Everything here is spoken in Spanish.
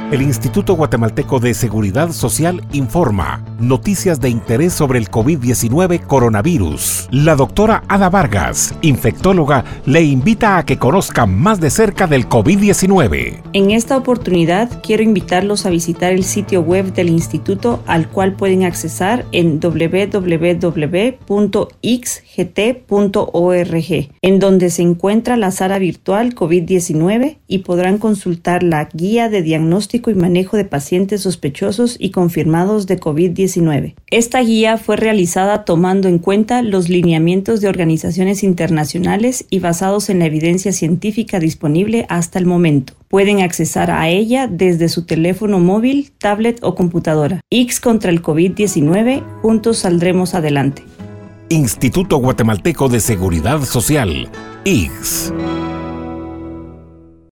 El Instituto Guatemalteco de Seguridad Social informa noticias de interés sobre el COVID-19 coronavirus. La doctora Ada Vargas, infectóloga, le invita a que conozca más de cerca del COVID-19. En esta oportunidad quiero invitarlos a visitar el sitio web del instituto, al cual pueden accesar en www.ixgt.org, en donde se encuentra la sala virtual COVID-19 y podrán consultar la guía de diagnóstico y manejo de pacientes sospechosos y confirmados de COVID-19. Esta guía fue realizada tomando en cuenta los lineamientos de organizaciones internacionales y basados en la evidencia científica disponible hasta el momento. Pueden accesar a ella desde su teléfono móvil, tablet o computadora. Ix contra el COVID-19, juntos saldremos adelante. Instituto Guatemalteco de Seguridad Social, IGS.